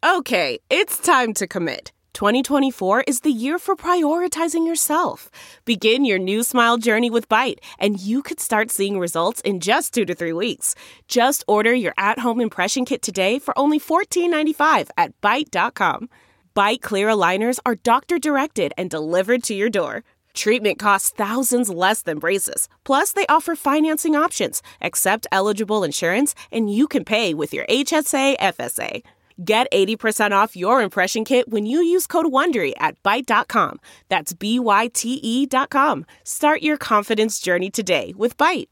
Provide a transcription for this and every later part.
Okay, it's time to commit. 2024 is the year for prioritizing yourself. Begin your new smile journey with Byte, and you could start seeing results in just 2 to 3 weeks. Just order your at-home impression kit today for only $14.95 at Byte.com. Byte Clear aligners are doctor-directed and delivered to your door. Treatment costs thousands less than braces. Plus, they offer financing options, accept eligible insurance, and you can pay with your HSA FSA. Get 80% off your impression kit when you use code WONDERY at Byte.com. That's BYTE.com. Start your confidence journey today with Byte.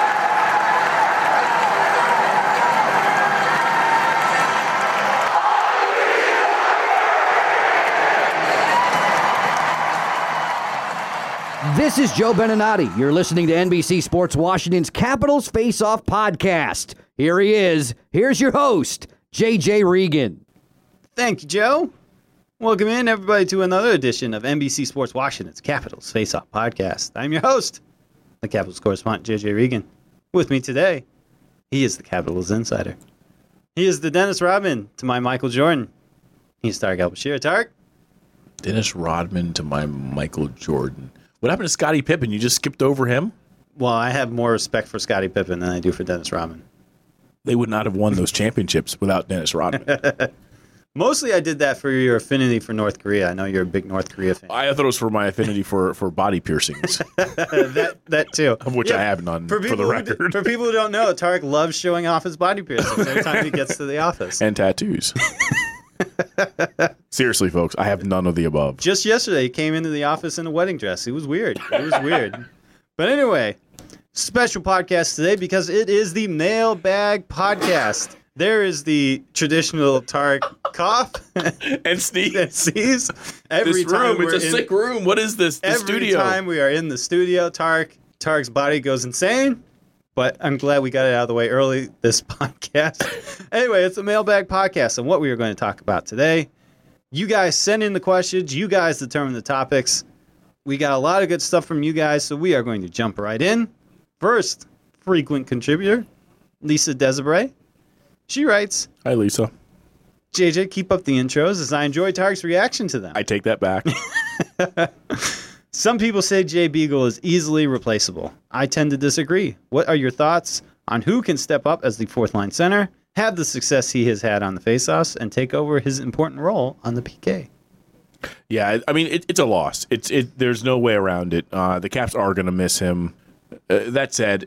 This is Joe Beninati. You're listening to NBC Sports Washington's Capitals Face-Off podcast. Here he is. Here's your host, JJ Regan. Thank you, Joe. Welcome in, everybody, to another edition of NBC Sports Washington's Capitals Face-Off podcast. I'm your host, the Capitals correspondent, JJ Regan. With me today, he is the Capitals insider. He is the Dennis Rodman to my Michael Jordan. He's Tarek El-Bashir. Tarek? Dennis Rodman to my Michael Jordan. What happened to Scottie Pippen? You just skipped over him? Well, I have more respect for Scottie Pippen than I do for Dennis Rodman. They would not have won those championships without Dennis Rodman. Mostly I did that for your affinity for North Korea. I know you're a big North Korea fan. I thought it was for my affinity for body piercings. that too. Of which I have none, for the record. For people who don't know, Tarek loves showing off his body piercings every time he gets to the office. And tattoos. Seriously, folks, I have none of the above. Just yesterday, he came into the office in a wedding dress. It was weird. But anyway, special podcast today because it is the Mailbag Podcast. There is the traditional Tarek cough and sneeze. Every this room, time it's a sick room. What is this? The studio. Every time we are in the studio, Tarek's body goes insane. But I'm glad we got it out of the way early this podcast. Anyway, it's a Mailbag Podcast, and what we are going to talk about today. You guys send in the questions. You guys determine the topics. We got a lot of good stuff from you guys, so we are going to jump right in. First, frequent contributor, Lisa Desibray. She writes, Hi, Lisa. JJ, keep up the intros as I enjoy Tarek's reaction to them. I take that back. Some people say Jay Beagle is easily replaceable. I tend to disagree. What are your thoughts on who can step up as the fourth-line center, have the success he has had on the faceoffs, and take over his important role on the PK? Yeah, I mean, it's a loss. There's no way around it. The Caps are going to miss him. That said,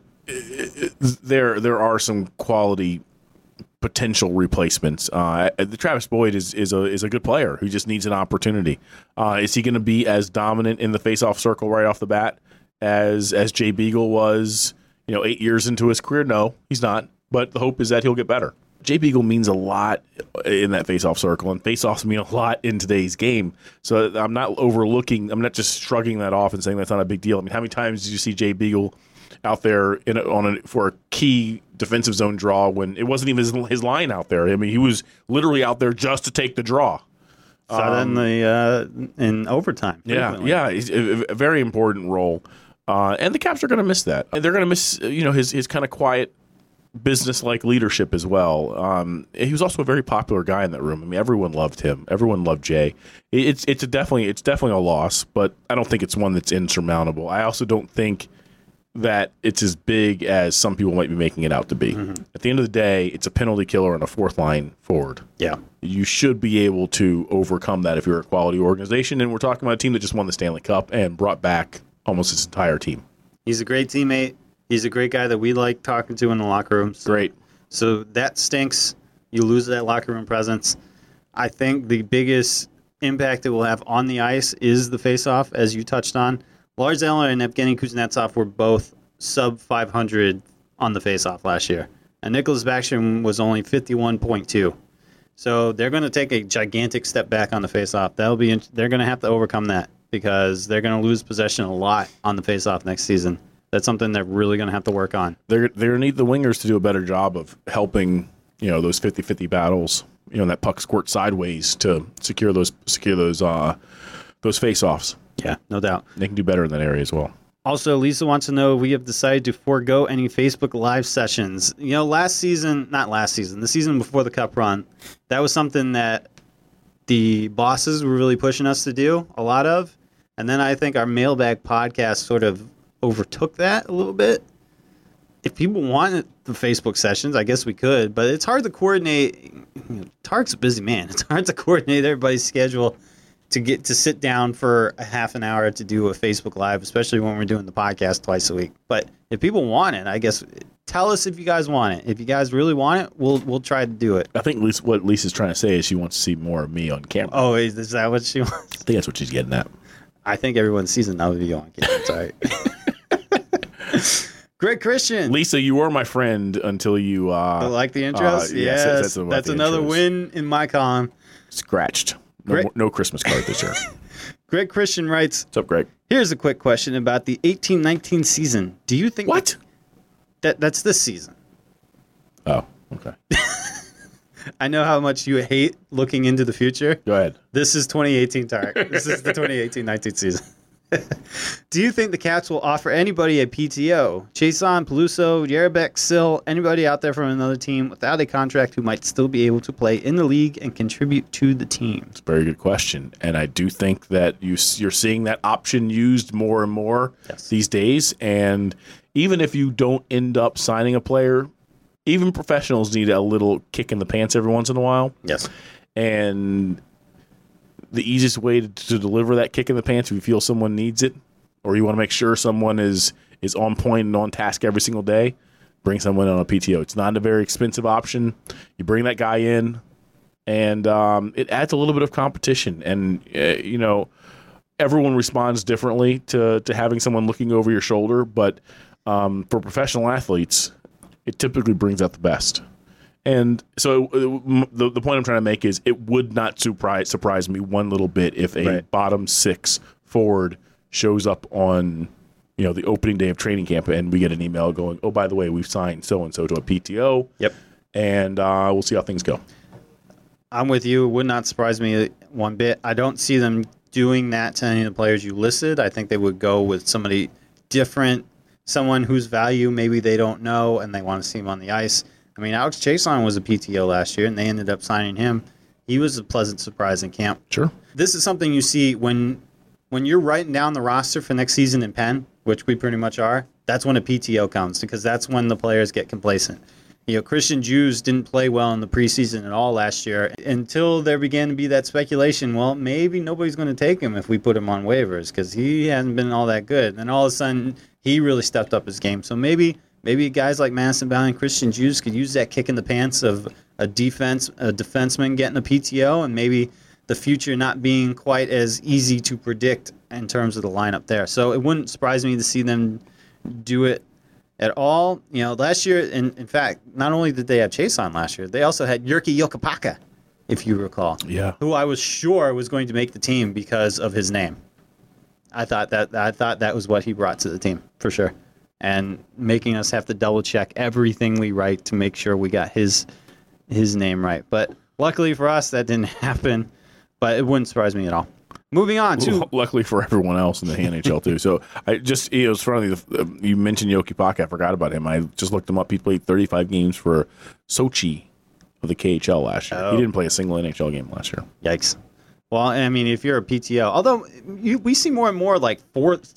there are some quality potential replacements. The Travis Boyd is a good player who just needs an opportunity. Is he going to be as dominant in the faceoff circle right off the bat as Jay Beagle was, 8 years into his career? No, he's not. But the hope is that he'll get better. Jay Beagle means a lot in that faceoff circle, and faceoffs mean a lot in today's game. So I'm not just shrugging that off and saying that's not a big deal. I mean, how many times did you see Jay Beagle out there for a key defensive zone draw when it wasn't even his line out there? I mean, he was literally out there just to take the draw. Saw that in overtime. Yeah, he's a very important role, and the Caps are going to miss that. They're going to miss his kind of quiet, business-like leadership as well. He was also a very popular guy in that room. I mean, everyone loved him. Everyone loved Jay. It's definitely a loss, but I don't think it's one that's insurmountable. I also don't think that it's as big as some people might be making it out to be. Mm-hmm. At the end of the day, it's a penalty killer and a fourth-line forward. Yeah. You should be able to overcome that if you're a quality organization, and we're talking about a team that just won the Stanley Cup and brought back almost its entire team. He's a great teammate. He's a great guy that we like talking to in the locker room. Great. So that stinks. You lose that locker room presence. I think the biggest impact it will have on the ice is the face-off, as you touched on. Lars Eller and Evgeny Kuznetsov were both sub 500 on the faceoff last year. And Nicholas Backstrom was only 51.2. So they're going to take a gigantic step back on the faceoff. They're going to have to overcome that because they're going to lose possession a lot on the faceoff next season. That's something they're really going to have to work on. They're going to need the wingers to do a better job of helping, those 50-50 battles, that puck squirt sideways to secure those faceoffs. Yeah, no doubt. They can do better in that area as well. Also, Lisa wants to know if we have decided to forego any Facebook Live sessions. The season before the Cup run, that was something that the bosses were really pushing us to do a lot of. And then I think our mailbag podcast sort of overtook that a little bit. If people want the Facebook sessions, I guess we could, but it's hard to coordinate. Tark's a busy man. It's hard to coordinate everybody's schedule to get to sit down for a half an hour to do a Facebook Live, especially when we're doing the podcast twice a week. But if people want it, I guess tell us if you guys want it. If you guys really want it, we'll try to do it. I think what Lisa's trying to say is she wants to see more of me on camera. Oh, is that what she wants? I think that's what she's getting at. I think everyone sees another video on camera. It's all right. Greg Christian. Lisa, you were my friend until you like the intros? Yes, that's another win in my column. Scratched. No Christmas card this year. Greg Christian writes, what's up, Greg? Here's a quick question about the 18-19 season. Do you think what? That's this season? Oh, okay. I know how much you hate looking into the future. Go ahead. This is 2018 Tark. This is the 2018-19 season. Do you think the Caps will offer anybody a PTO? Chason, Peluso, Jarabek, Sill, anybody out there from another team without a contract who might still be able to play in the league and contribute to the team? It's a very good question. And I do think that you're seeing that option used more and more these days. And even if you don't end up signing a player, even professionals need a little kick in the pants every once in a while. Yes. And the easiest way to deliver that kick in the pants, if you feel someone needs it, or you want to make sure someone is on point and on task every single day, bring someone on a PTO. It's not a very expensive option. You bring that guy in, and it adds a little bit of competition. And, everyone responds differently to having someone looking over your shoulder. But for professional athletes, it typically brings out the best. And so the point I'm trying to make is it would not surprise me one little bit if a bottom six forward shows up on the opening day of training camp and we get an email going, oh, by the way, we've signed so-and-so to a PTO. Yep. And we'll see how things go. I'm with you. It would not surprise me one bit. I don't see them doing that to any of the players you listed. I think they would go with somebody different, someone whose value maybe they don't know and they want to see him on the ice. I mean, Alex Chason was a PTO last year, and they ended up signing him. He was a pleasant surprise in camp. Sure. This is something you see when you're writing down the roster for next season in pen, which we pretty much are. That's when a PTO comes, because that's when the players get complacent. Christian Jews didn't play well in the preseason at all last year until there began to be that speculation, well, maybe nobody's going to take him if we put him on waivers because he hasn't been all that good. And all of a sudden, he really stepped up his game. So maybe guys like Madison Bowden and Christian Jews could use that kick in the pants of a defenseman getting a PTO, and maybe the future not being quite as easy to predict in terms of the lineup there. So it wouldn't surprise me to see them do it at all. Last year, in fact, not only did they have Chason last year, they also had Jyrki Jokipaka, if you recall. Yeah. Who I was sure was going to make the team because of his name. I thought that was what he brought to the team, for sure. And making us have to double check everything we write to make sure we got his name right. But luckily for us, that didn't happen. But it wouldn't surprise me at all. Moving on to luckily for everyone else in the NHL too. So I just it was funny. You mentioned Jokipaka. I forgot about him. I just looked him up. He played 35 games for Sochi of the KHL last year. He didn't play a single NHL game last year. Yikes. Well, I mean, if you're a PTO, although we see more and more like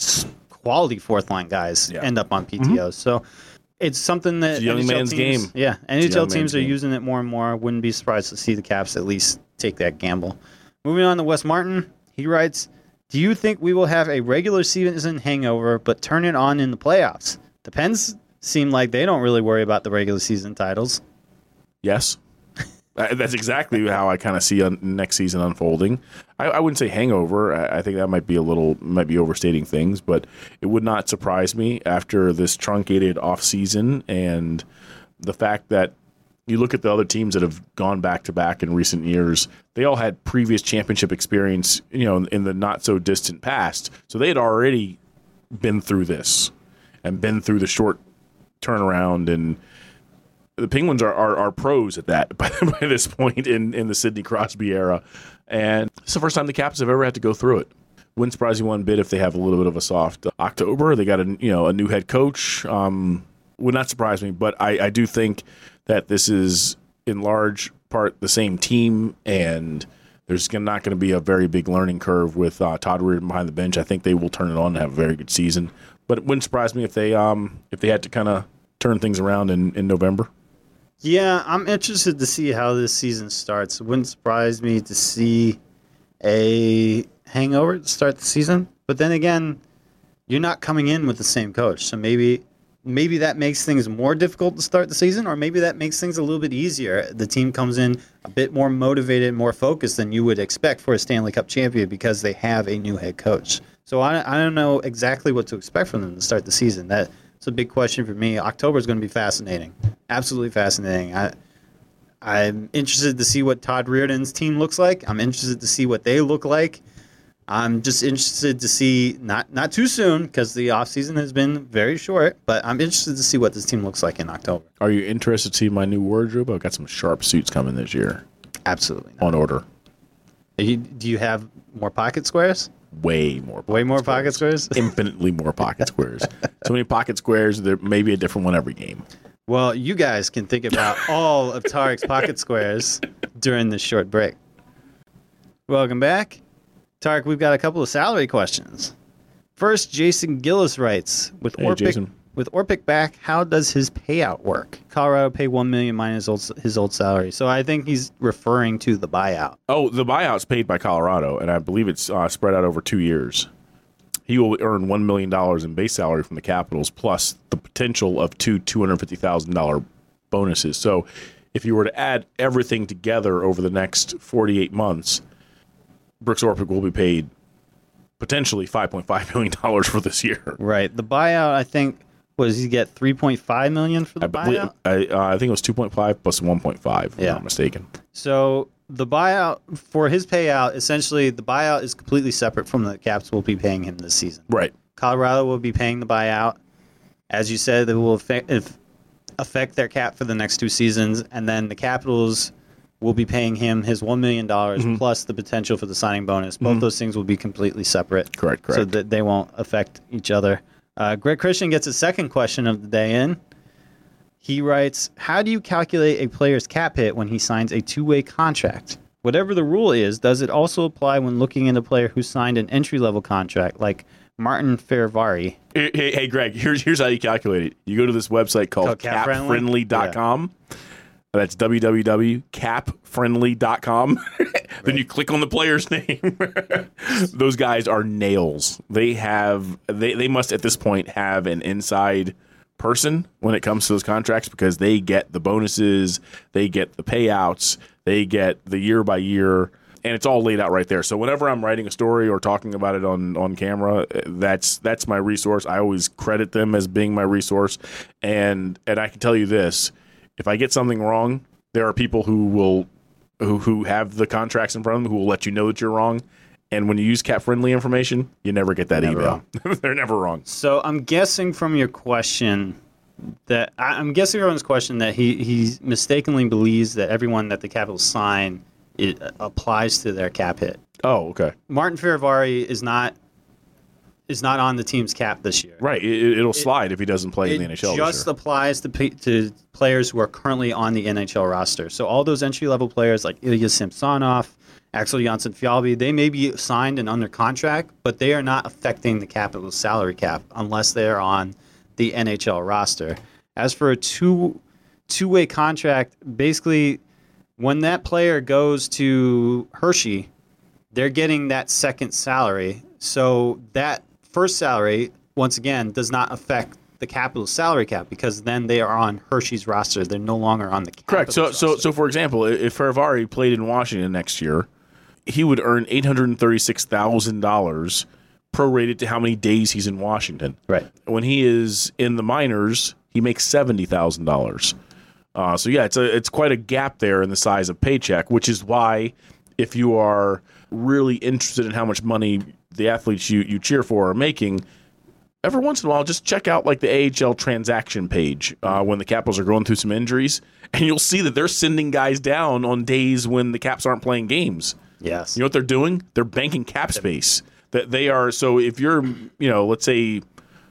quality fourth line guys end up on PTOs. Mm-hmm. So it's something that it's a young man's game. Yeah, NHL teams are using it more and more. Wouldn't be surprised to see the Caps at least take that gamble. Moving on to Wes Martin, he writes, do you think we will have a regular season hangover but turn it on in the playoffs? The Pens seem like they don't really worry about the regular season titles. Yes. That's exactly how I kind of see next season unfolding. I wouldn't say hangover. I think that might be overstating things, but it would not surprise me after this truncated offseason and the fact that you look at the other teams that have gone back-to-back in recent years, they all had previous championship experience, in the not-so-distant past. So they had already been through this and been through the short turnaround, and the Penguins are pros at that by this point in the Sidney Crosby era. And it's the first time the Caps have ever had to go through it. Wouldn't surprise you one bit if they have a little bit of a soft October. They got a new head coach. Would not surprise me, but I do think that this is in large part the same team, and There's not going to be a very big learning curve with Todd Reardon behind the bench. I think they will turn it on and have a very good season. But it wouldn't surprise me if they had to kind of turn things around in November. Yeah, I'm interested to see how this season starts. It wouldn't surprise me to see a hangover to start the season. But then again, you're not coming in with the same coach. So maybe that makes things more difficult to start the season, or maybe that makes things a little bit easier. The team comes in a bit more motivated, more focused than you would expect for a Stanley Cup champion because they have a new head coach. So I don't know exactly what to expect from them to start the season. That's a big question for me. October is going to be fascinating, absolutely fascinating. I'm interested to see what Todd Reardon's team looks like. I'm interested to see what they look like. I'm just interested to see, not too soon, because the offseason has been very short, but I'm interested to see what this team looks like in October. Are you interested to see my new wardrobe? I've got some sharp suits coming this year. Absolutely not. On order. Do you have more pocket squares? Way more pocket squares? Infinitely more pocket squares. So many pocket squares, there may be a different one every game. Well, you guys can think about all of Tarek's pocket squares during this short break. Welcome back. Tarek, we've got a couple of salary questions. First, Jason Gillis writes, with Orpik back, how does his payout work? Colorado pay $1 million minus his old salary. So I think he's referring to the buyout. Oh, the buyout's paid by Colorado, and I believe it's spread out over 2 years. He will earn $1 million in base salary from the Capitals, plus the potential of two $250,000 bonuses. So if you were to add everything together over the next 48 months, Brooks Orpik will be paid potentially $5.5 million for this year. Right. The buyout, I think, he get $3.5 million for the buyout? I think it was 2.5 plus 1.5, if I'm not mistaken. So the buyout, for his payout, essentially the buyout is completely separate from the Caps will be paying him this season. Right. Colorado will be paying the buyout. As you said, it will affect their cap for the next 2 seasons, and then the Capitals will be paying him his $1 million plus the potential for the signing bonus. Both those things will be completely separate. Correct. So that they won't affect each other. Greg Christian gets a second question of the day in. He writes, how do you calculate a player's cap hit when he signs a 2-way contract? Whatever the rule is, does it also apply when looking at a player who signed an entry-level contract like Martin Fervari? Hey, Greg, here's how you calculate it. You go to this website called capfriendly.com. That's www.capfriendly.com. Then you click on the player's name. Those guys are nails. They must at this point have an inside person when it comes to those contracts, because they get the bonuses, they get the payouts, they get the year by year, and it's all laid out right there. So whenever I'm writing a story or talking about it on camera, that's my resource. I always credit them as being my resource. And I can tell you this. If I get something wrong, there are people who have the contracts in front of them who will let you know that you're wrong. And when you use cap-friendly information, you never get that email. They're never wrong. So I'm guessing from your question that he mistakenly believes that everyone that the Capitals sign it applies to their cap hit. Oh, okay. Martin Fervari is not on the team's cap this year. Right. It'll slide if he doesn't play in the NHL this year. It just applies to players who are currently on the NHL roster. So all those entry-level players like Ilya Samsonov, Axel Jonsson-Fjallby, they may be signed and under contract, but they are not affecting the Capitals' salary cap unless they are on the NHL roster. As for a two-way contract, basically when that player goes to Hershey, they're getting that second salary. So that first salary, once again, does not affect the Capitals' salary cap because then they are on Hershey's roster. They're no longer on the Capitals roster. So for example, if Fervari played in Washington next year, he would earn $836,000 prorated to how many days he's in Washington. Right. When he is in the minors, he makes $70,000. So yeah, it's quite a gap there in the size of paycheck, which is why if you are really interested in how much money the athletes you cheer for are making, every once in a while, just check out like the AHL transaction page when the Capitals are going through some injuries, and you'll see that they're sending guys down on days when the Caps aren't playing games. Yes. You know what they're doing? They're banking cap space. That they are. So if you're, let's say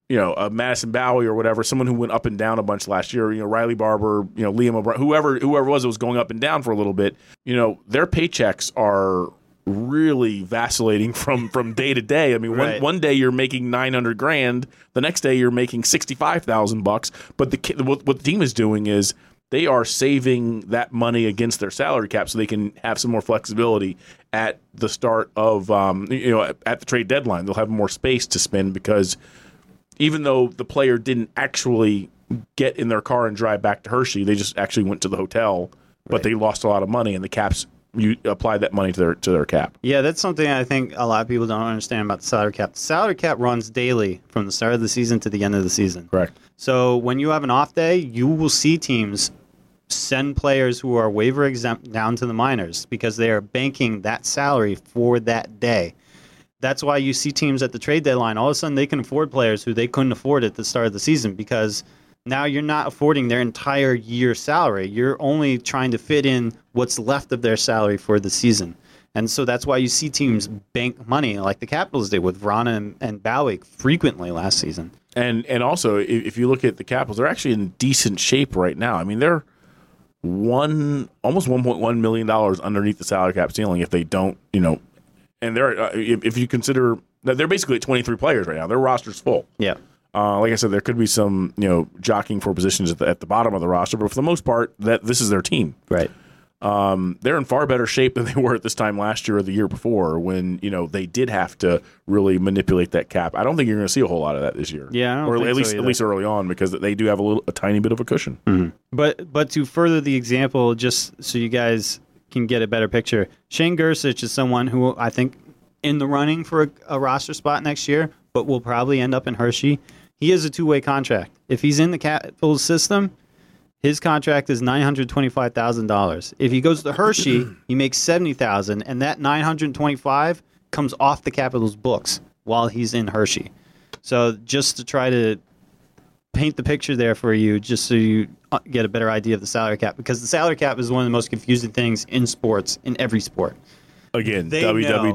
a Madison Bowie or whatever, someone who went up and down a bunch last year, Riley Barber, Liam O'Brien, whoever it was going up and down for a little bit, their paychecks are really vacillating from day to day. I mean, Right. one day you're making $900,000, the next day you're making $65,000. But what the team is doing is they are saving that money against their salary cap so they can have some more flexibility at the start of at the trade deadline. They'll have more space to spend because even though the player didn't actually get in their car and drive back to Hershey, they just actually went to the hotel, but they lost a lot of money, and the Caps applied that money to their cap. Yeah, that's something I think a lot of people don't understand about the salary cap. The salary cap runs daily from the start of the season to the end of the season. Correct. So when you have an off day, you will see teams send players who are waiver exempt down to the minors because they are banking that salary for that day. That's why you see teams at the trade deadline, all of a sudden they can afford players who they couldn't afford at the start of the season because now you're not affording their entire year's salary. You're only trying to fit in what's left of their salary for the season. And so that's why you see teams bank money like the Capitals did with Vrana and Bowie frequently last season. And also, if you look at the Capitals, they're actually in decent shape right now. I mean, they're almost $1.1 million underneath the salary cap ceiling if they don't, and they're if you consider that they're basically at 23 players right now. Their roster's full. Yeah. Like I said, there could be some jockeying for positions at the bottom of the roster, but for the most part, this is their team. Right. They're in far better shape than they were at this time last year or the year before when they did have to really manipulate that cap. I don't think you're going to see a whole lot of that this year. Yeah, I don't or think at so least early on because they do have a tiny bit of a cushion. Mm-hmm. But to further the example, just so you guys can get a better picture, Shane Gersich is someone who I think in the running for a roster spot next year, but will probably end up in Hershey. He has a two-way contract. If he's in the Capitals system, his contract is $925,000. If he goes to Hershey, he makes $70,000, and that $925,000 comes off the Capitals' books while he's in Hershey. So just to try to paint the picture there for you, just so you get a better idea of the salary cap, because the salary cap is one of the most confusing things in sports, in every sport. Again, They know.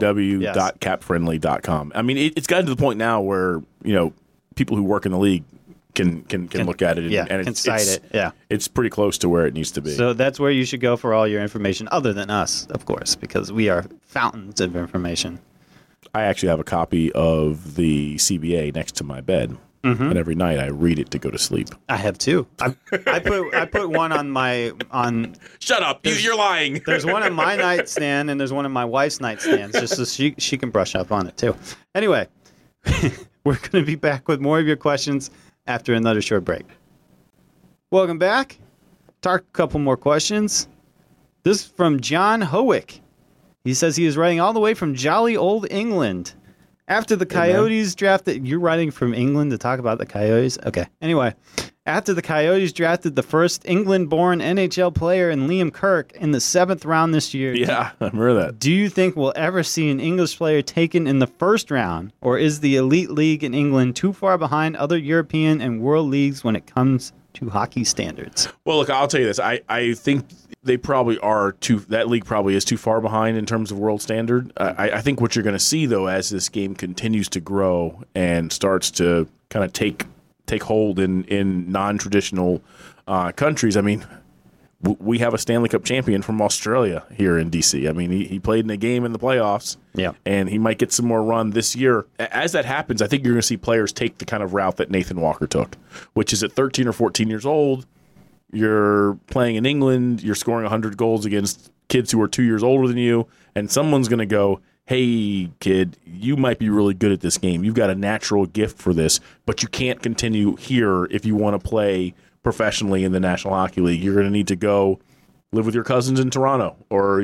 www.capfriendly.com. I mean, it's gotten to the point now where people who work in the league can look at it and can cite it. Yeah, it's pretty close to where it needs to be. So that's where you should go for all your information, other than us, of course, because we are fountains of information. I actually have a copy of the CBA next to my bed, and every night I read it to go to sleep. I have two. I put one on. Shut up! You're lying. There's one on my nightstand and there's one on my wife's nightstand, just so she can brush up on it too. Anyway, we're going to be back with more of your questions after another short break. Welcome back. Talk a couple more questions. This is from John Howick. He says he is writing all the way from jolly old England. After the Coyotes drafted... You're writing from England to talk about the Coyotes? Okay. Anyway, after the Coyotes drafted the first England-born NHL player in Liam Kirk in the 7th round this year... Yeah, I remember that. Do you think we'll ever see an English player taken in the first round, or is the elite league in England too far behind other European and world leagues when it comes to hockey standards? Well, look, I'll tell you this. I think they probably are that league probably is too far behind in terms of world standard. I think what you're going to see, though, as this game continues to grow and starts to kind of take hold in non-traditional countries, I mean, we have a Stanley Cup champion from Australia here in D.C. I mean, he played in a game in the playoffs, and he might get some more run this year. As that happens, I think you're going to see players take the kind of route that Nathan Walker took, which is at 13 or 14 years old, you're playing in England, you're scoring 100 goals against kids who are 2 years older than you, and someone's going to go, hey, kid, you might be really good at this game. You've got a natural gift for this, but you can't continue here if you want to play professionally in the National Hockey League. You're going to need to go live with your cousins in Toronto, or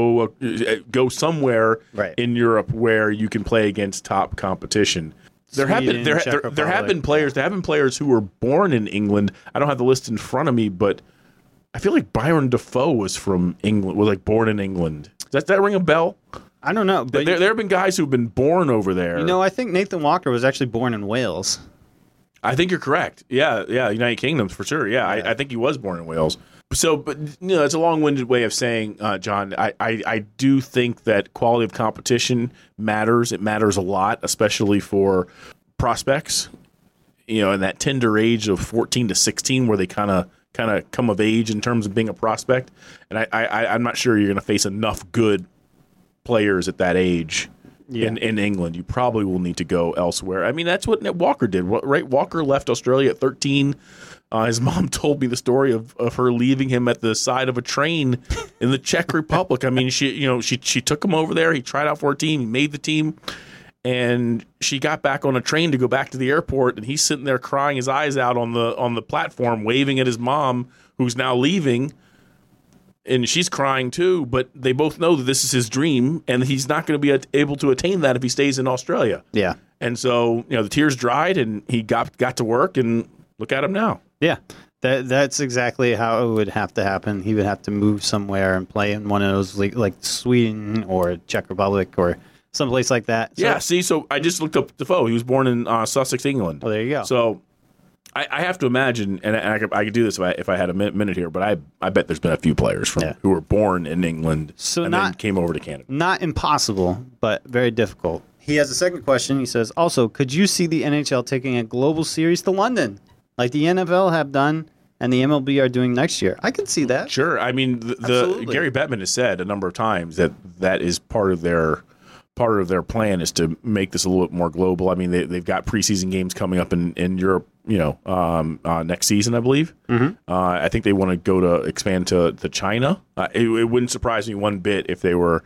go somewhere in Europe where you can play against top competition. There have been players who were born in England. I don't have the list in front of me, but I feel like Byron Dafoe was from England, was like born in England. Does that ring a bell? I don't know. But there have been guys who've been born over there. I think Nathan Walker was actually born in Wales. I think you're correct. Yeah, United Kingdom for sure. Yeah, I think he was born in Wales. So, but it's a long-winded way of saying, John, I do think that quality of competition matters. It matters a lot, especially for prospects. in that tender age of 14 to 16 where they kind of come of age in terms of being a prospect. And I'm not sure you're going to face enough good players at that age in England. You probably will need to go elsewhere. I mean, that's what Walker did, right? Walker left Australia at 13. His mom told me the story of her leaving him at the side of a train in the Czech Republic. I mean, she took him over there. He tried out for a team. He made the team. And she got back on a train to go back to the airport, and he's sitting there crying his eyes out on the platform, waving at his mom, who's now leaving, and she's crying too. But they both know that this is his dream, and he's not going to be able to attain that if he stays in Australia. Yeah. And so the tears dried, and he got to work, and look at him now. Yeah. That's exactly how it would have to happen. He would have to move somewhere and play in one of those like Sweden or Czech Republic or someplace like that. So, so I just looked up Defoe. He was born in Sussex, England. Oh, there you go. So I have to imagine, and I could do this if I had a minute here, but I bet there's been a few players who were born in England then came over to Canada. Not impossible, but very difficult. He has a second question. He says, also, could you see the NHL taking a global series to London, like the NFL have done and the MLB are doing next year? I could see that. Sure. I mean, the Gary Bettman has said a number of times that is part of their plan is to make this a little bit more global. I mean, they've got preseason games coming up in Europe, next season, I believe. Mm-hmm. I think they want to expand to China. It wouldn't surprise me one bit if they were,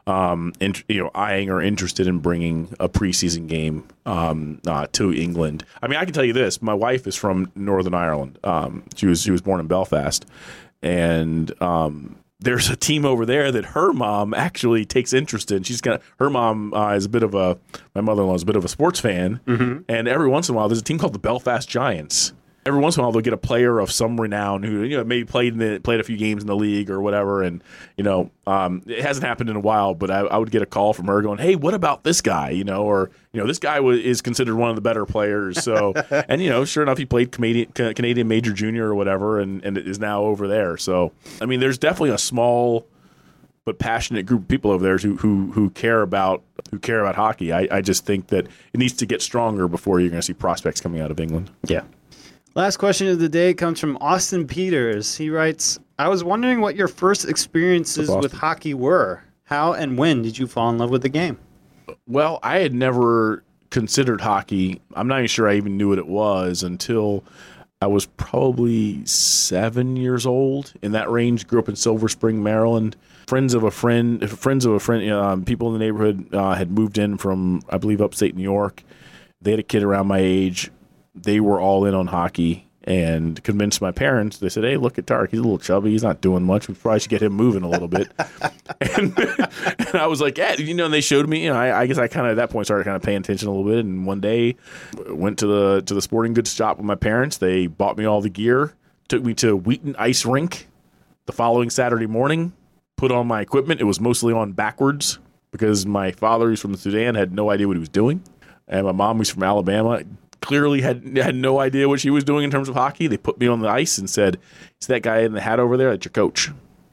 eyeing or interested in bringing a preseason game to England. I mean, I can tell you this: my wife is from Northern Ireland. She was born in Belfast, and there's a team over there that her mom actually takes interest in. Her mom is my mother-in-law is a bit of a sports fan, mm-hmm. and every once in a while there's a team called the Belfast Giants. Every once in a while they'll get a player of some renown who maybe played a few games in the league or whatever, and it hasn't happened in a while, but I would get a call from her going, "Hey, what about this guy?" This guy is considered one of the better players. So, and sure enough, he played Canadian Major Junior or whatever, and is now over there. So, I mean, there's definitely a small but passionate group of people over there who care about hockey. I just think that it needs to get stronger before you're going to see prospects coming out of England. Yeah. Last question of the day comes from Austin Peters. He writes, I was wondering what your first experiences with hockey were. How and when did you fall in love with the game? Well, I had never considered hockey. I'm not even sure I even knew what it was until I was probably 7 years old, in that range. Grew up in Silver Spring, Maryland. Friends of a friend, people in the neighborhood had moved in from, I believe, upstate New York. They had a kid around my age. They were all in on hockey and convinced my parents. They said, "Hey, look at Tarek. He's a little chubby. He's not doing much. We probably should get him moving a little bit." and I was like, "Yeah," and they showed me. I guess I kind of at that point started kind of paying attention a little bit. And one day, went to the sporting goods shop with my parents. They bought me all the gear. Took me to Wheaton Ice Rink the following Saturday morning. Put on my equipment. It was mostly on backwards because my father, who's from the Sudan, had no idea what he was doing, and my mom, who's from Alabama, clearly had no idea what she was doing in terms of hockey. They put me on the ice and said, "Is that guy in the hat over there? That's your coach.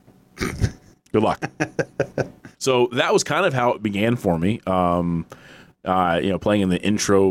Good luck." So that was kind of how it began for me. Playing in the intro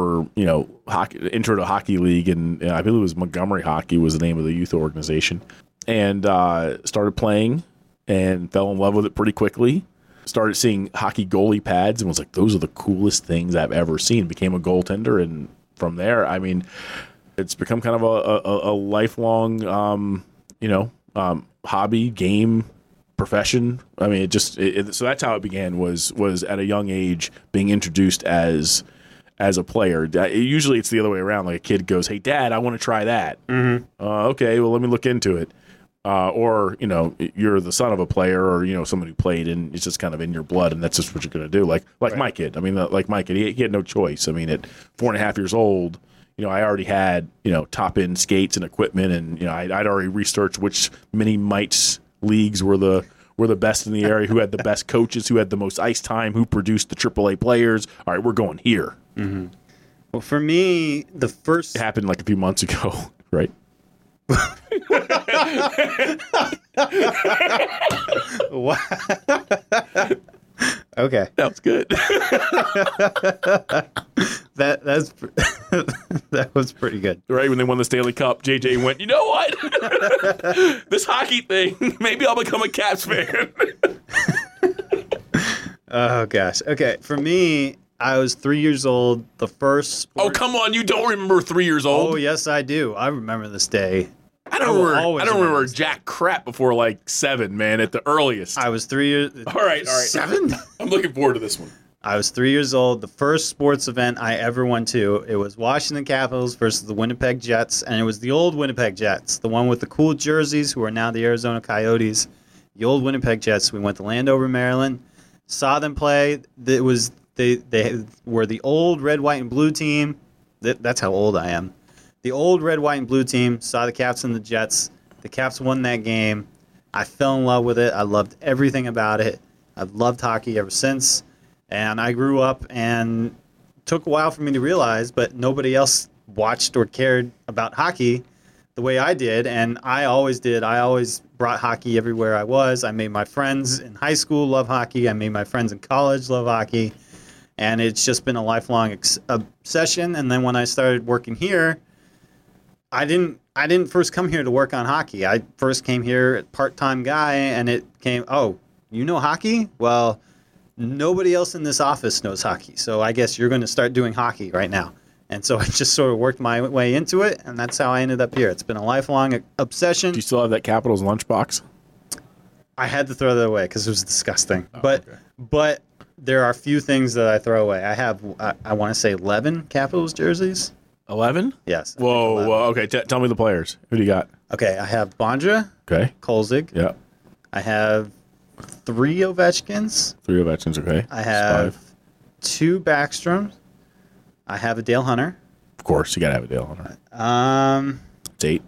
to hockey league, and I believe it was Montgomery Hockey was the name of the youth organization, and started playing and fell in love with it pretty quickly. Started seeing hockey goalie pads and was like, those are the coolest things I've ever seen. Became a goaltender, and from there, I mean, it's become kind of a lifelong, hobby, game, profession. I mean, so that's how it began. Was at a young age being introduced as a player. Usually, it's the other way around. Like a kid goes, "Hey, Dad, I want to try that." Mm-hmm. Okay, well, let me look into it. Or you're the son of a player, or someone who played, and it's just kind of in your blood, and that's just what you're going to do. Like right. My kid. I mean, like my kid, he had no choice. I mean, at 4.5 years old, I already had top end skates and equipment, and I'd already researched which mini mites leagues were the best in the area, who had the best coaches, who had the most ice time, who produced the AAA players. All right, we're going here. Mm-hmm. Well, for me, the first it happened like a few months ago, right? Wow. Okay, that was good. that's That was pretty good. Right when they won the Stanley Cup, JJ went, you know what? This hockey thing, maybe I'll become a Caps fan. Oh, gosh. Okay, for me, I was 3 years old. The first sport... Oh, come on. You don't remember 3 years old? Oh, yes, I do. I remember this day. I don't remember jack crap before like 7, man, at the earliest. I was 3 years... All right. 7? I'm looking forward to this one. I was 3 years old. The first sports event I ever went to, it was Washington Capitals versus the Winnipeg Jets, and it was the old Winnipeg Jets, the one with the cool jerseys who are now the Arizona Coyotes. The old Winnipeg Jets. We went to Landover, Maryland, saw them play. They were the old red, white, and blue team. That's how old I am. The old red, white, and blue team, saw the Caps and the Jets. The Caps won that game. I fell in love with it. I loved everything about it. I've loved hockey ever since. And I grew up, and it took a while for me to realize, but nobody else watched or cared about hockey the way I did, and I always did. I always brought hockey everywhere I was. I made my friends in high school love hockey. I made my friends in college love hockey, and it's just been a lifelong obsession. And then when I started working here, I didn't first come here to work on hockey. I first came here as part-time guy, and it came, oh, you know hockey? Well, nobody else in this office knows hockey, so I guess you're going to start doing hockey right now. And so I just sort of worked my way into it, and that's how I ended up here. It's been a lifelong obsession. Do you still have that Capitals lunchbox? I had to throw that away because it was disgusting. Oh, but okay. But there are a few things that I throw away. I have, I want to say 11 Capitals jerseys. 11? Yes. Whoa. Okay, tell me the players. Who do you got? Okay, I have Bondra, Okay. Kolzig. Yeah. I have 3 Ovechkins. 3 Ovechkins, okay. I have That's 5. 2 Backstroms. I have a Dale Hunter. Of course, you got to have a Dale Hunter. It's 8.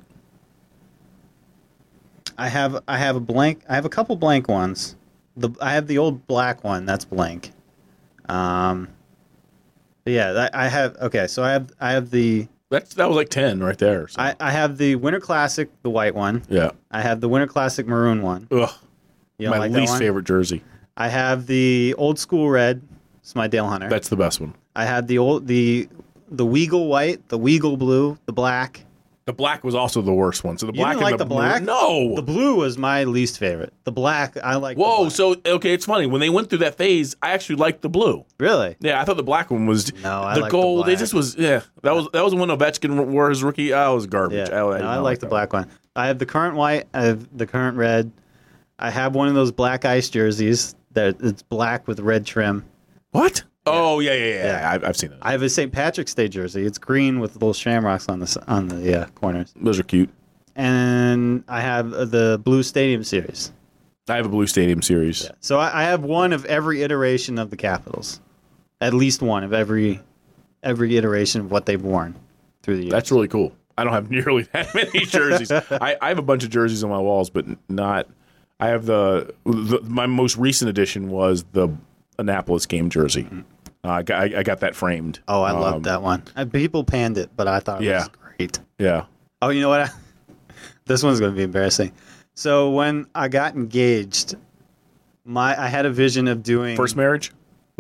I have a blank. I have a couple blank ones. I have the old black one. That's blank. But yeah, I have. Okay, so I have the. That was like 10 right there. So. I have the Winter Classic, the white one. Yeah. I have the Winter Classic maroon one. Ugh. You don't My like that least one? favorite jersey. I have the old school red. It's my Dale Hunter. That's the best one. I had the Weagle white, the Weagle blue, the black. The black was also the worst one. So the You black didn't and like the blue- black? No. The blue was my least favorite. The black, I like. the Whoa. black. So okay, it's funny when they went through that phase. I actually liked the blue. Really? Yeah, I thought the black one was No, I the like the gold. It black. just was. Yeah, that was when Ovechkin wore his rookie. It was garbage. Yeah. I like the black one. I have the current white. I have the current red. I have one of those black ice jerseys that it's black with red trim. What? Oh yeah. I've seen it. I have a St. Patrick's Day jersey. It's green with little shamrocks on the corners. Those are cute. And I have the Blue Stadium series. I have a Blue Stadium series. Yeah. So I have one of every iteration of the Capitals. At least one of every iteration of what they've worn through the years. That's really cool. I don't have nearly that many jerseys. I have a bunch of jerseys on my walls, but not. I have my most recent addition was the Annapolis game jersey. I got that framed. Oh, I loved that one. People panned it, but I thought it was great. Yeah. Oh, you know what? This one's going to be embarrassing. So when I got engaged, I had a vision of doing... First marriage?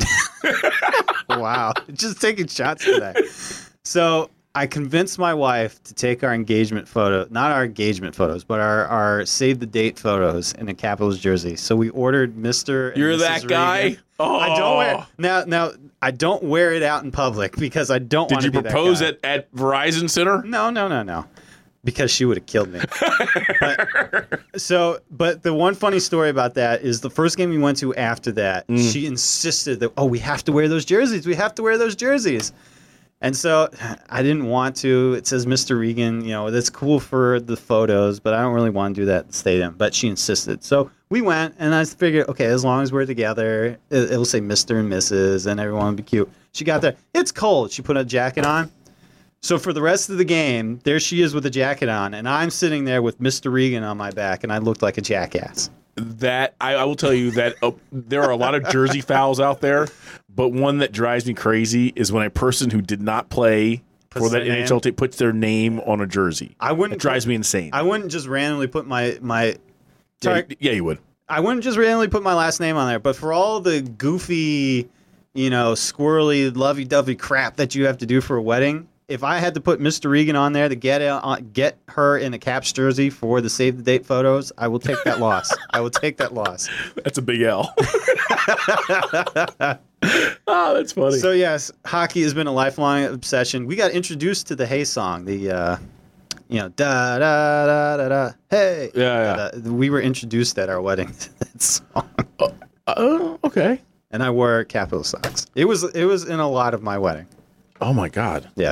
Wow. Just taking shots today. So I convinced my wife to take our engagement photo, not our engagement photos, but our save the date photos in a Capitals jersey. So we ordered Mr. and You're Mrs. that guy? Regan. Oh. I don't wear now I don't wear it out in public because I don't want Did to you be propose that guy. at Verizon Center? No. Because she would have killed me. But the one funny story about that is the first game we went to after that, she insisted that, we have to wear those jerseys. We have to wear those jerseys. And so I didn't want to. It says Mr. Regan, that's cool for the photos, but I don't really want to do that at the stadium. But she insisted. So we went, and I figured, okay, as long as we're together, it'll say Mr. and Mrs., and everyone will be cute. She got there. It's cold. She put a jacket on. So for the rest of the game, there she is with a jacket on, and I'm sitting there with Mr. Regan on my back, and I looked like a jackass. That I will tell you that there are a lot of jersey fouls out there, but one that drives me crazy is when a person who did not play for that NHL team puts their name on a jersey. It drives me insane. I wouldn't just randomly put my yeah, you would. I wouldn't just randomly put my last name on there, but for all the goofy, squirrely, lovey-dovey crap that you have to do for a wedding, if I had to put Mr. Regan on there to get her in a Caps jersey for the save the date photos, I will take that loss. I will take that loss. That's a big L. Oh, that's funny. So yes, hockey has been a lifelong obsession. We got introduced to the Hey song, the da da da da da hey. Yeah. We were introduced at our wedding to that song. Okay. And I wore Capital socks. It was in a lot of my wedding. Oh my God. Yeah.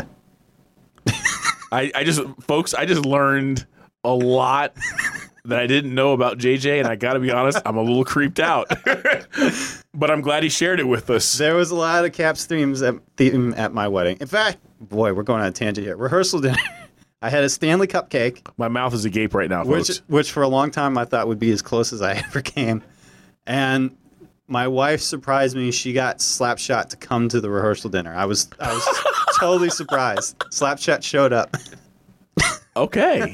I just learned a lot that I didn't know about JJ, and I got to be honest, I'm a little creeped out. But I'm glad he shared it with us. There was a lot of Caps theme at my wedding. In fact, boy, we're going on a tangent here. Rehearsal dinner. I had a Stanley Cup cake. My mouth is agape right now, folks. Which for a long time I thought would be as close as I ever came. And my wife surprised me. She got Slapshot to come to the rehearsal dinner. I was totally surprised. Slapshot showed up. Okay.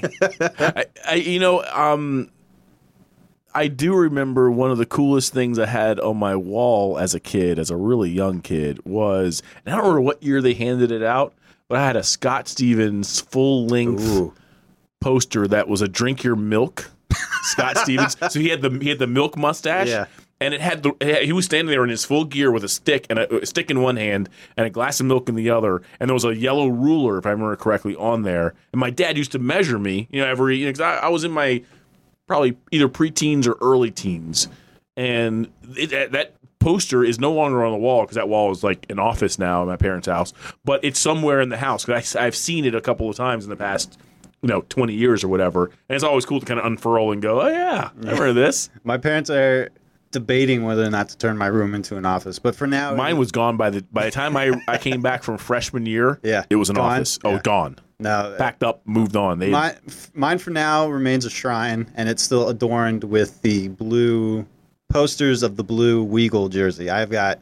I do remember one of the coolest things I had on my wall as a kid, as a really young kid, was, and I don't remember what year they handed it out, but I had a Scott Stevens full-length poster that was a Drink Your Milk Scott Stevens. So he had the milk mustache. Yeah. And he was standing there in his full gear with a stick in one hand and a glass of milk in the other, and there was a yellow ruler, if I remember correctly, on there. And my dad used to measure me, because I was in my probably either preteens or early teens, and that poster is no longer on the wall because that wall is like an office now in my parents' house, but it's somewhere in the house because I've seen it a couple of times in the past 20 years or whatever, and it's always cool to kind of unfurl and go, oh yeah, I remember this. My parents are debating whether or not to turn my room into an office, but for now, mine was gone by the time I came back from freshman year. Yeah, it was an office. Yeah. Oh, gone. No, packed up, moved on. Mine for now remains a shrine, and it's still adorned with the blue posters of the blue Weagle jersey. I got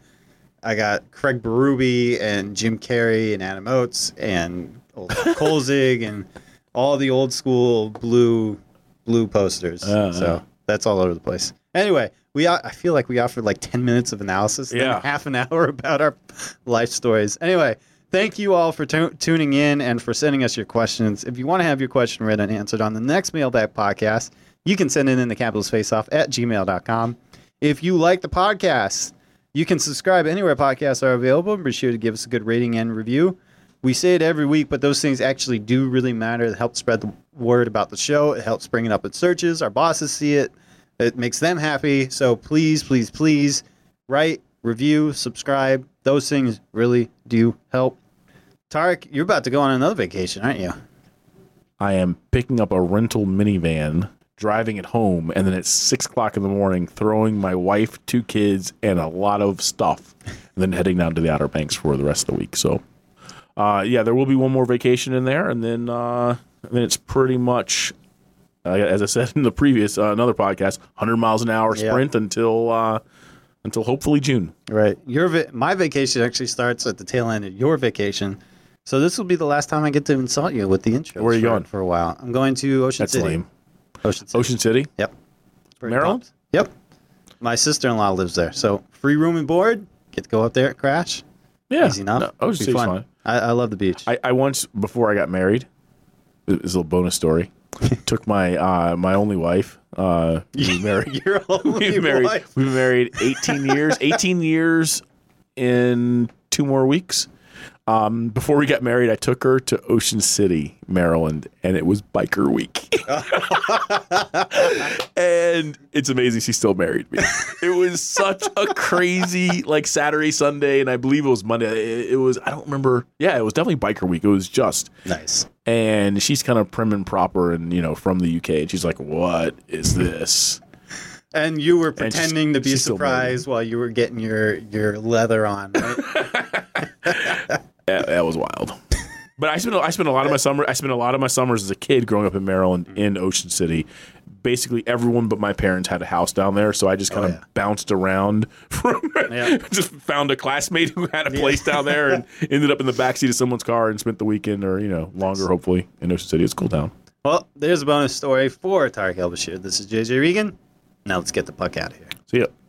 Craig Berube and Jim Carrey and Adam Oates and Kolzig and all the old school blue posters. So that's all over the place. Anyway, I feel like we offered like 10 minutes of analysis, then half an hour about our life stories. Anyway, thank you all for tuning in and for sending us your questions. If you want to have your question read and answered on the next Mailbag podcast, you can send it in to capitalsfaceoff@gmail.com. If you like the podcast, you can subscribe anywhere podcasts are available, and be sure to give us a good rating and review. We say it every week, but those things actually do really matter. It helps spread the word about the show. It helps bring it up in searches. Our bosses see it. It makes them happy. So please, please, please write, review, subscribe. Those things really do help. Tarek, you're about to go on another vacation, aren't you? I am picking up a rental minivan, driving it home, and then at 6 o'clock in the morning, throwing my wife, 2 kids, and a lot of stuff, and then heading down to the Outer Banks for the rest of the week. So, there will be one more vacation in there, and then it's pretty much, as I said in the previous another podcast, 100 miles an hour sprint until hopefully June. Right. My vacation actually starts at the tail end of your vacation. So this will be the last time I get to insult you with the intro. Where are you going? For a while. I'm going to Ocean City. That's lame. Ocean City? Yep. Maryland? Pumped. Yep. My sister-in-law lives there. So free room and board. Get to go up there and crash. Yeah. Easy enough. No, Ocean City's fun. I love the beach. I once, before I got married, this is a little bonus story, took my my only wife. We married. Your only wife? We've been married 18 years. 18 years in 2 more weeks. Before we got married, I took her to Ocean City, Maryland, and it was biker week. And it's amazing she still married me. It was such a crazy, Saturday, Sunday, and I believe it was Monday. It was, I don't remember. Yeah, it was definitely biker week. It was just nice. And she's kind of prim and proper and, from the UK. And she's like, what is this? And you were pretending to be surprised while you were getting your leather on, right? That was wild. But I spent a lot of my summer. I spent a lot of my summers as a kid growing up in Maryland in Ocean City. Basically, everyone but my parents had a house down there, so I just kind of bounced around from. Just found a classmate who had a place down there and ended up in the backseat of someone's car and spent the weekend or longer, hopefully, in Ocean City. It's a cool town. Well, there's a bonus story for Tarek El-Bashir. This is JJ Regan. Now let's get the puck out of here. See ya.